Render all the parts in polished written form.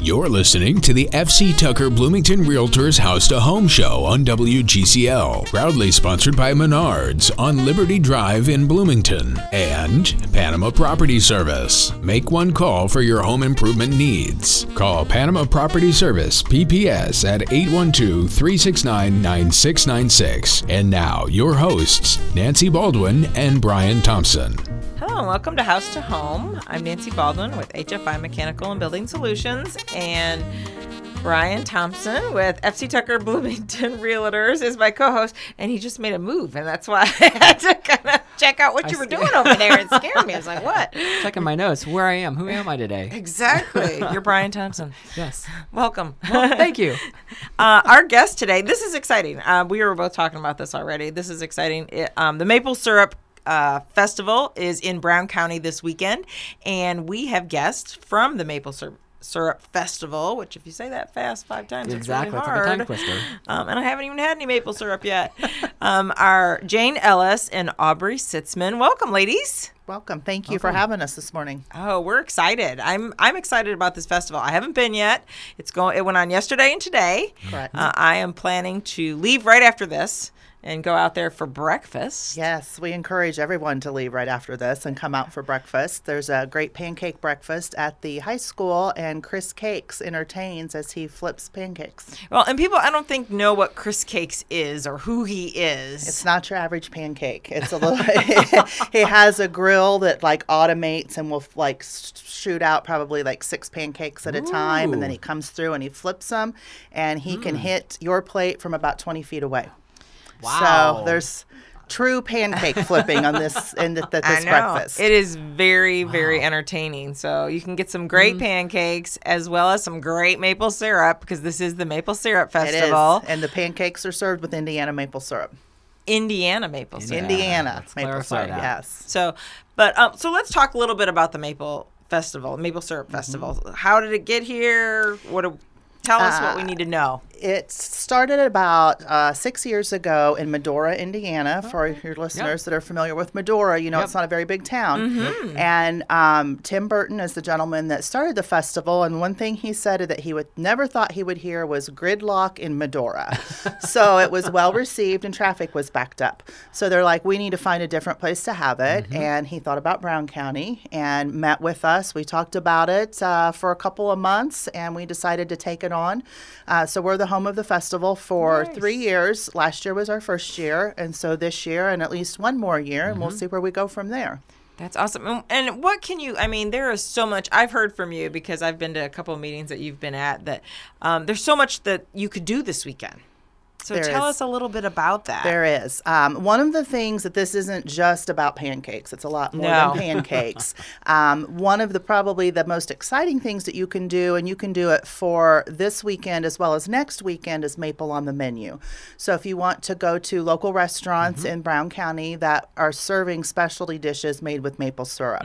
You're listening to the F.C. Tucker Bloomington Realtors House to Home Show on WGCL, proudly sponsored by Menards on Liberty Drive in Bloomington and Panama Property Service. Make one call for your home improvement needs. Call Panama Property Service, PPS, at 812-369-9696. And now, your hosts, Nancy Baldwin and Brian Thompson. Hello and welcome to House to Home. I'm Nancy Baldwin with HFI Mechanical and Building Solutions, and Brian Thompson with FC Tucker Bloomington Realtors is my co-host, and he just made a move, and that's why I had to kind of check out what you were doing over there. It scared me. I was like, what? Checking my notes, where I am. Who am I today? Exactly. You're Brian Thompson. Yes. Welcome. Well, thank you. Our guest today, this is exciting. We were both talking about this already. This is exciting. The maple syrup festival is in Brown County this weekend, and we have guests from the Maple Syrup Festival, which if you say that fast 5 times, exactly, it's really hard. it's like a tongue twister. And I haven't even had any maple syrup yet. Are Jane Ellis and Aubrey Sitzman. Welcome, ladies. Welcome. Thank you for having us this morning. Oh, we're excited. I'm excited about this festival. I haven't been yet. It went on yesterday and today. Correct. I am planning to leave right after this and go out there for breakfast. Yes, we encourage everyone to leave right after this and come out for breakfast. There's a great pancake breakfast at the high school, and Chris Cakes entertains as he flips pancakes. Well, and people, I don't think, know what Chris Cakes is or who he is. It's not your average pancake. It's a little. He has a grill that automates and will shoot out probably 6 pancakes at a time, and then he comes through and he flips them, and he can hit your plate from about 20 feet away. Wow. So there's true pancake flipping on this breakfast. It is very, very entertaining. So you can get some great pancakes as well as some great maple syrup, because this is the Maple Syrup Festival. It is. And the pancakes are served with Indiana maple syrup. Indiana maple syrup. Indiana Let's maple clarify syrup, that. yes. So let's talk a little bit about the Maple Syrup Festival. How did it get here? Tell us what we need to know. It started about 6 years ago in Medora, Indiana. For your listeners that are familiar with Medora, it's not a very big town. Mm-hmm. And Tim Burton is the gentleman that started the festival. And one thing he said that he never thought he would hear was gridlock in Medora. So it was well received and traffic was backed up. So they're like, we need to find a different place to have it. Mm-hmm. And he thought about Brown County and met with us. We talked about it for a couple of months, and we decided to take it on. So we're the home of the festival for 3 years. Last year was our first year, and so this year and at least one more year, and we'll see where we go from there. That's awesome. And what can you, there is so much, I've heard from you because I've been to a couple of meetings that you've been at, that there's so much that you could do this weekend. So tell us a little bit about that. There is. One of the things that this isn't just about pancakes. It's a lot more than pancakes. One of probably the most exciting things that you can do, and you can do it for this weekend as well as next weekend, is maple on the menu. So if you want to go to local restaurants in Brown County that are serving specialty dishes made with maple syrup.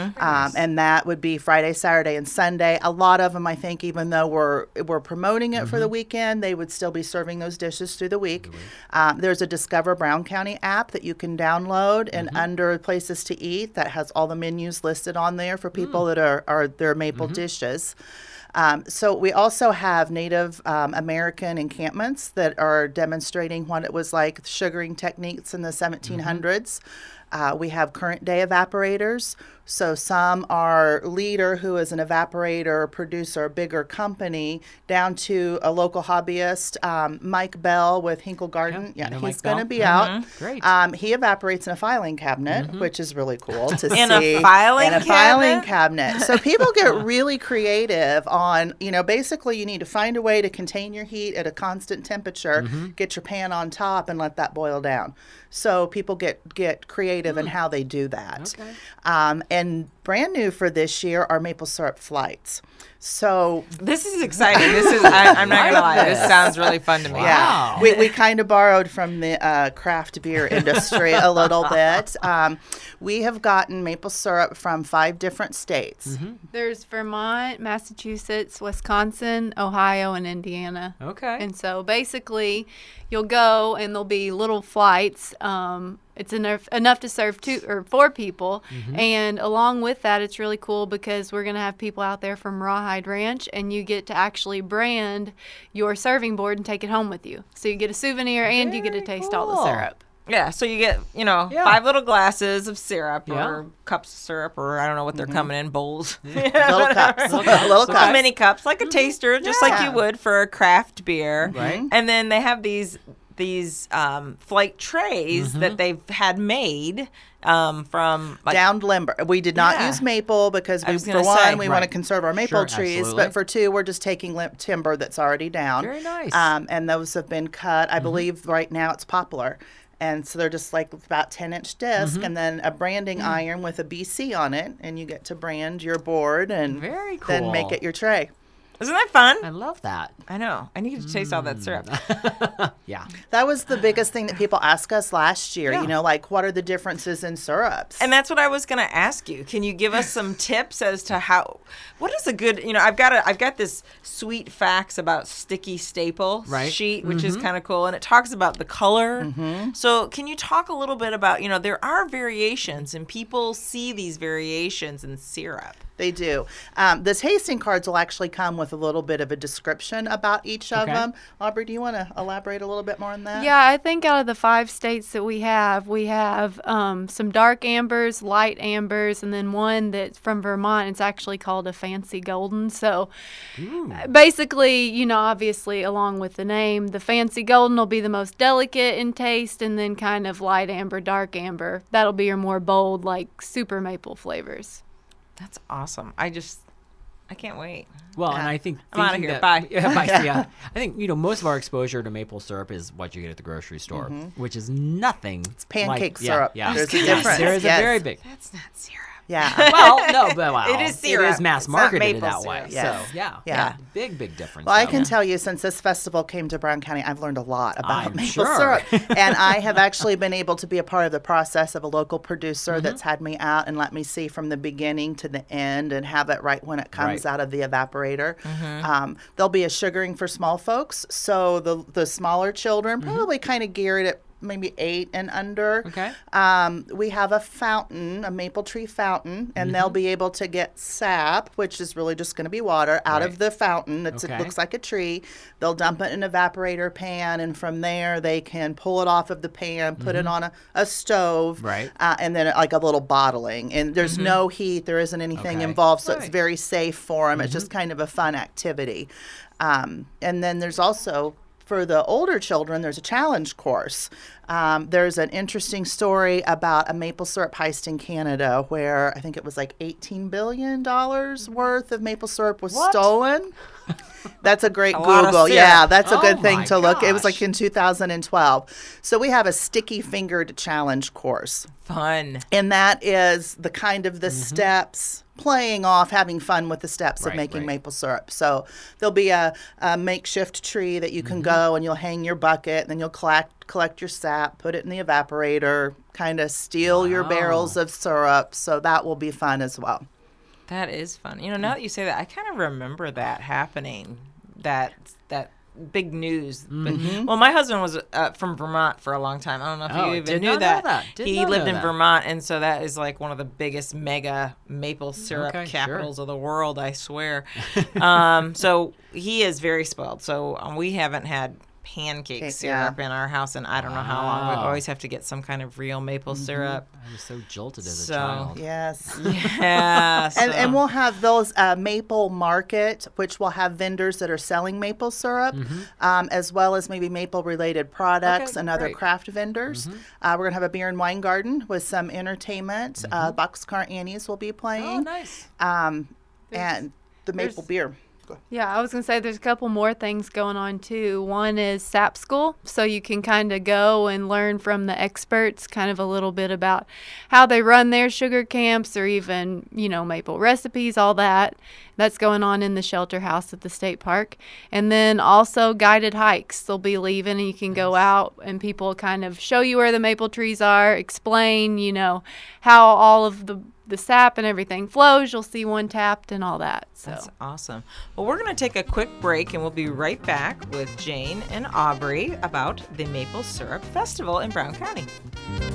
And that would be Friday, Saturday, and Sunday. A lot of them, I think, even though we're promoting it for the weekend, they would still be serving those dishes through the week. There's a Discover Brown County app that you can download, and under places to eat, that has all the menus listed on there for people that are their maple dishes. So we also have Native American encampments that are demonstrating what it was like, sugaring techniques in the 1700s. We have current day evaporators. So some are Leader, who is an evaporator producer, a bigger company, down to a local hobbyist, Mike Bell with Hinkle Garden. He's going to be out. Great. He evaporates in a filing cabinet, which is really cool to see. In a filing cabinet. So people get really creative on, basically you need to find a way to contain your heat at a constant temperature, get your pan on top, and let that boil down. So people get creative in how they do that. Okay. And brand new for this year are maple syrup flights. So this is exciting. I'm not going to lie. This sounds really fun to me. Yeah. We kind of borrowed from the craft beer industry a little bit. We have gotten maple syrup from 5 different states. There's Vermont, Massachusetts, Wisconsin, Ohio, and Indiana. Okay. And so basically you'll go and there'll be little flights. It's enough to serve 2 or 4 people. And along with with that, it's really cool because we're going to have people out there from Rawhide Ranch, and you get to actually brand your serving board and take it home with you. So you get a souvenir and you get to taste all the cool. syrup. Yeah, so you get, Yeah. 5 little glasses of syrup Yeah. or cups of syrup, or I don't know what they're coming in, bowls. Little cups. Little cups. Mini cups, like a taster, just like you would for a craft beer. Right. And then they have these flight trays that they've had made from like, Downed limber. We did not Yeah. use maple because was for gonna one, say. we want to Right. conserve our maple Sure, trees, absolutely. but for two, we're just taking timber that's already down. Very nice. And those have been cut. I believe right now it's poplar. And so they're just like about 10-inch disc, and then a branding iron with a BC on it, and you get to brand your board and Very then make cool. it your tray. isn't that fun? I love that. I know. I need to taste all that syrup. Yeah. That was the biggest thing that people asked us last year. Yeah. Like what are the differences in syrups? And that's what I was going to ask you. Can you give us some tips as to what is a good, I've got this sweet facts about sticky staple Right. sheet, which is kind of cool. And it talks about the color. So can you talk a little bit about, there are variations and people see these variations in syrup. They do. The tasting cards will actually come with a little bit of a description about each of Okay. them. Aubrey, do you want to elaborate a little bit more on that? Yeah, I think out of the 5 states that we have some dark ambers, light ambers, and then one that's from Vermont. It's actually called a fancy golden. So basically, obviously along with the name, the fancy golden will be the most delicate in taste, and then kind of light amber, dark amber. That'll be your more bold, like super maple flavors. That's awesome. I can't wait. Well, and I think I'm outta thinking here. that- Bye. Yeah, bye. Yeah. I think most of our exposure to maple syrup is what you get at the grocery store, which is nothing. It's pancake syrup. Yeah, There's a Yes, difference. there is Yes. a very big. That's not syrup. Yeah. Well, no, but wow, It is syrup. It is mass It's not marketed maple that syrup. way. Yes. So yeah, Yeah. big difference. Well, I though. can tell you, since this festival came to Brown County, I've learned a lot about I'm maple sure. syrup. And I have actually been able to be a part of the process of a local producer that's had me out and let me see from the beginning to the end and have it right when it comes Right. out of the evaporator. There'll be a sugaring for small folks. So the smaller children, probably kind of geared at maybe 8 and under. Okay. We have a fountain, a maple tree fountain, and they'll be able to get sap, which is really just going to be water, out Right. of the fountain. It Okay. looks like a tree. They'll dump it in an evaporator pan, and from there they can pull it off of the pan, put it on a stove, Right. And then like a little bottling. And there's no heat. There isn't anything Okay. involved, so it's Right. very safe for them. It's just kind of a fun activity. And then there's also, for the older children, there's a challenge course. There's an interesting story about a maple syrup heist in Canada where I think it was like $18 billion worth of maple syrup was stolen. That's a great lot of Google. syrup. Yeah, that's a good Oh thing my to look. It was like gosh. in 2012. So we have a sticky fingered challenge course. Fun. And that is the kind of the steps, playing off, having fun with the steps of Right, making right. maple syrup. So there'll be a makeshift tree that you can go and you'll hang your bucket and then you'll collect your sap, put it in the evaporator, kind of steal your Wow. barrels of syrup. So that will be fun as well. That is fun. Now that you say that, I kind of remember that happening. That big news. But, well, my husband was from Vermont for a long time. I don't know if Oh, you even did knew not know that. that. Did He not lived know in that. Vermont, and so that is like one of the biggest mega maple syrup Okay, sure. capitals of the world, I swear. So he is very spoiled. So we haven't had pancake Okay, syrup in our house, and I don't know how long. We Wow. always have to get some kind of real maple syrup. I was so jolted as So- a child. Yes. Yeah. And we'll have those Maple Market, which will have vendors that are selling maple syrup, as well as maybe maple-related products Okay, and other great. craft vendors. We're going to have a beer and wine garden with some entertainment. Boxcar Annie's will be Oh, playing, nice. and the maple there's- beer. Yeah, I was going to say there's a couple more things going on too. One is SAP School, so you can kind of go and learn from the experts kind of a little bit about how they run their sugar camps or even, maple recipes, all that. That's going on in the shelter house at the state park. And then also guided hikes. They'll be leaving and you can go out and people kind of show you where the maple trees are, explain, how all of the sap and everything flows. You'll see one tapped and all that. So. That's awesome. Well, we're going to take a quick break and we'll be right back with Jane and Aubrey about the Maple Syrup Festival in Brown County.